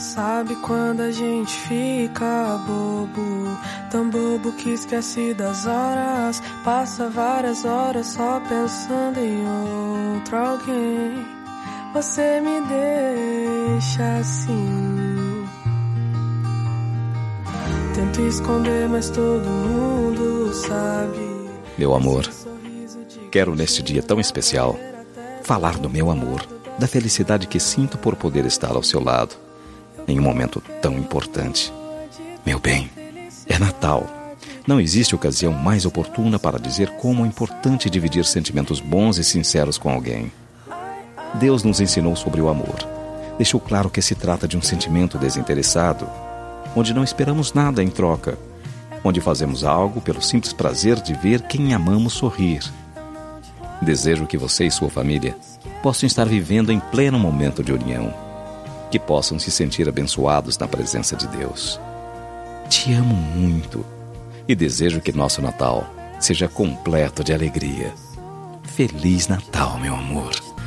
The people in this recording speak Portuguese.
Sabe quando a gente fica bobo, tão bobo que esquece das horas, passa várias horas só pensando em outro alguém. Você me deixa assim. Tento esconder, mas todo mundo sabe. Meu amor, quero neste dia tão especial falar do meu amor, da felicidade que sinto por poder estar ao seu lado em um momento tão importante. Meu bem, é Natal. Não existe ocasião mais oportuna para dizer como é importante dividir sentimentos bons e sinceros com alguém. Deus nos ensinou sobre o amor. Deixou claro que se trata de um sentimento desinteressado, onde não esperamos nada em troca, onde fazemos algo pelo simples prazer de ver quem amamos sorrir. Desejo que você e sua família possam estar vivendo em pleno momento de união, que possam se sentir abençoados na presença de Deus. Te amo muito e desejo que nosso Natal seja completo de alegria. Feliz Natal, meu amor.